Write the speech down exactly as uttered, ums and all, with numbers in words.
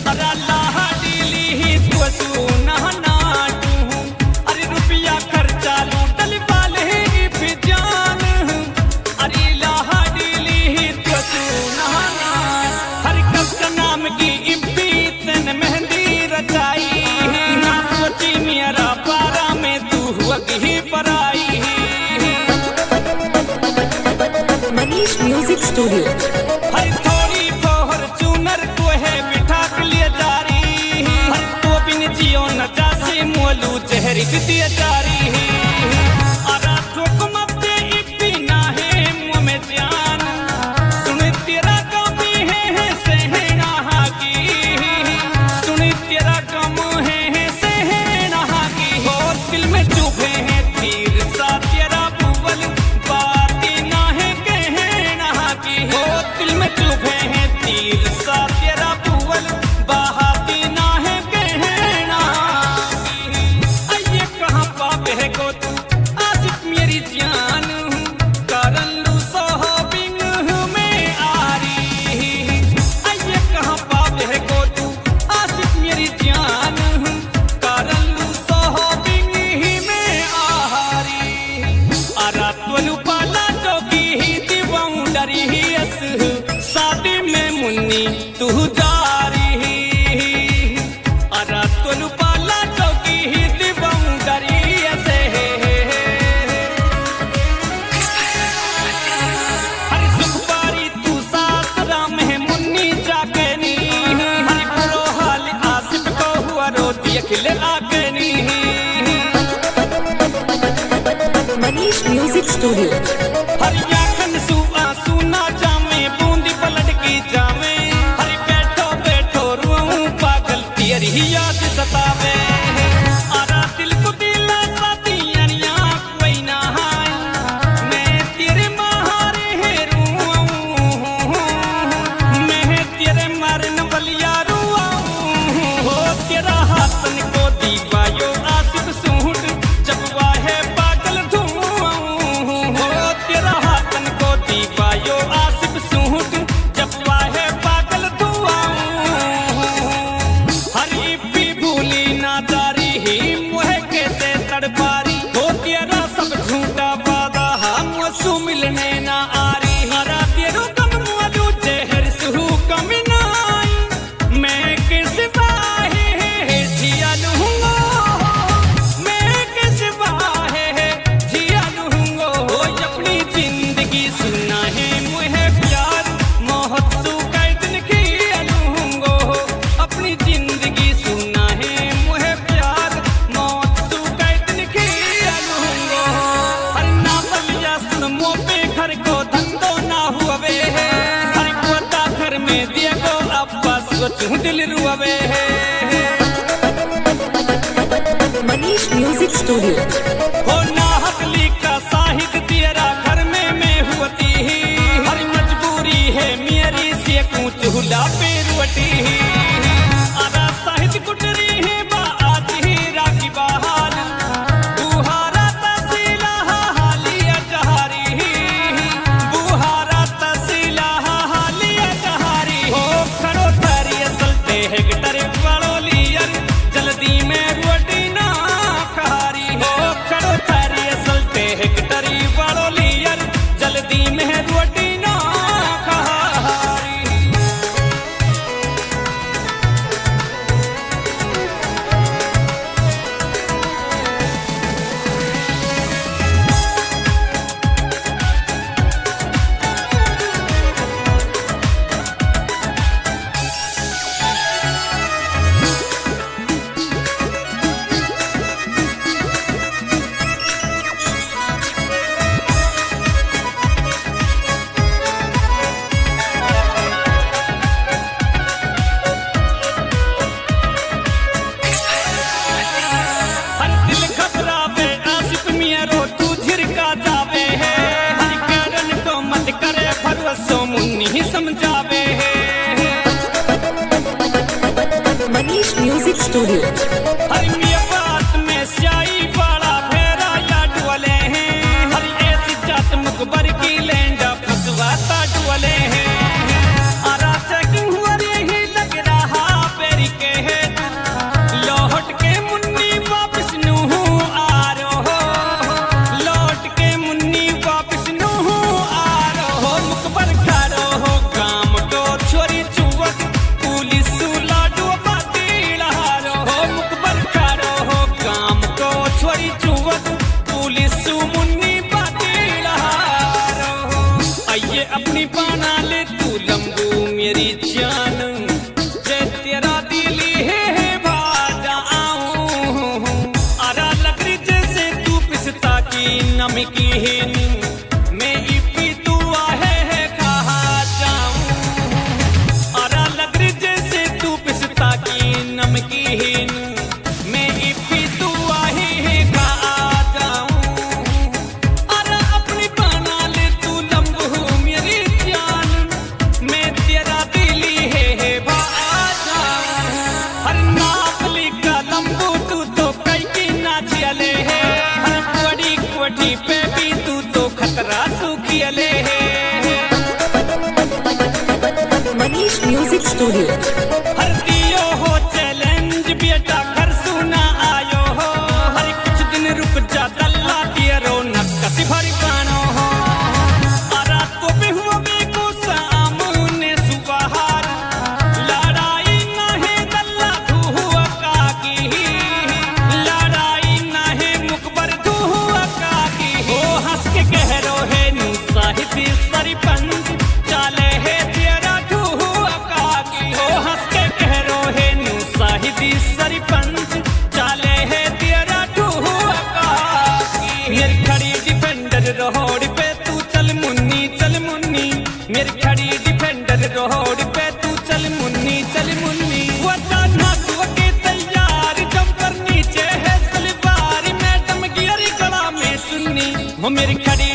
अरे अल्लाह दिली ही तो सुना नाटू अरे रुपया खर्चा लूटल वाले भी जान अरे अल्लाह दिली ही तो सुना हर कस का नाम की इब्बी तन मेहंदी रचाई ना सोची मेरा पारा में तू हुआ ही पराई मनीष म्यूजिक स्टूडियो हर थोड़ी फॉर्च्यूनर को है बिठा के लिए जारी हर तो बिन जियो न जासे मोलू चेहरी दिया जारी अरा तो कुमते इब्बी ना है मुँह में जान सुन तेरा कम है, है सहना की सुन तेरा कम है, है सहना की और दिल में चुभे हैं तीर सा तेरा बुबल बाती ना है कहना की हो दिल में चुभे हैं तीर सा तेरा बुबल बहाती ना है कहना की आइए कहाँ पापे है को तू आसिफ मेरी जान करन लू सोहबिंग में आरी आइए कहाँ पापे है को तू आसिफ मेरी जान करन लू सोहबिंग में आरी अरा तुलू पाला जोगी ही दिवाउंडरी ही अस शादी में मुन्नी तू जारी अरा तुलू पाला जोगी ही दिवाउंडरी ऐसे हर सुख पारी तू सासरा में मुन्नी जाके नी हर बुरो हाल आसिफ को हुआ रोती अखिले आके नी मनीष म्यूजिक स्टूडियो हर याखन सुआ सुना जामे बूंदी पलट की जामे हर बैठो बैठो रुआऊं पागल तेरी ही याद सतावे आरा दिल को दिला साथियानिया कोई ना हाय मैं तेरे मारे है रुआऊं मैं तेरे मरन बलिया रुआऊं हो तेरा हाथन को दीवायो आसिफ सूट जब वाहे पागल धुआऊं हो तेरा हाथन को दीवायो आसिफ सूट जब वाहे पागल धुआऊं हर इब्बी भूली ना जारी ही मुहे कैसे तड़पारी हो तेरा सब झूठा वादा हम सु मिलने ना आरी हरा तेरो कम मुआलू जहर सुहू कमी ना आई मैं किस बाहे जिया लूंगा मैं किस बाहे जिया लूंगा हो अपनी जिंदगी सुना है मुहे प्यार मोहत सु कई दिन किया लूंगा अपनी जिंदगी सुना है मुहे प्यार मौत सु कई दिन किया लूंगा हर ना बलिया सुन मो पे घर को धंधो ना हुए हर कोता घर में दिया को अब्बा सोचूं दिल रुआवे मनीष म्यूजिक स्टूडियो हो ना हकली का साहित्य तेरा घर में मैं हुआती हर मजबूरी है मेरी से कूच हुला पे रुअटी आधा साहित्य कुटरी है बा आज ही राखी बहाल बुहारा तसीला हालिया जहारी बुहारा तसीला हालिया जहारी हो खड़ो तारी असलते है गिटारे वालो लियर जल्दी में रुअटी ना खारी हो खड़ो तारी असलते है गिटारी वालो लियर जल्दी में रुअटी ना खारी हर दिल घबरावे आसिफ मिया रो तू झिरका जावे है हर कारण को मत करे भरोसो मुन्नी ही समझावे है मनीष म्यूजिक स्टूडियो हर मिया बात में स्याही वाला फेरा या डुअले हैं हर ऐसी जात मुकबर की लैंडा फसवाता डुअले हैं आरा चेकिंग हुआ रे ही लग रहा पेरी नमकीन मैं इफी तू आही है का आ जाऊं अरे अपनी बना ले तू लंबू मेरी जान मैं तेरा दिली है है भाजा हर नापली का लंबू तू तो कई की ना झियले है हर कोड़ी कोठी पे भी तू तो खतरा सूखियले है Manish Music Studio. हर दियो हो चैलेंज बेटा घर सुना आयो हो हर कुछ दिन रुक जा दल्ला तेरो नक्कसी भर गानो हो रात को भी हुआ बेको सामने सुबहार लड़ाई ना है दल्ला तू हुआ काकी लड़ाई ना है मुकबर तू हुआ काकी हो हंस के कह रो है नी साहिबी सरपंच चाले है तेरा तू हुआ काकी हो हंस के कह रो है नी साहिबी सरपंच चाले है तेरा तू हुआ काकी मेरी खड़ी डिफेंडर रोड पे तू चल मुन्नी चल मुन्नी मेरी खड़ी डिफेंडर रोड पे तू चल मुन्नी चल मुन्नी वो जाना तू के तैयार जम कर नीचे है सलवार मैडम गियरी गला में सुन्नी हो मेरी खड़ी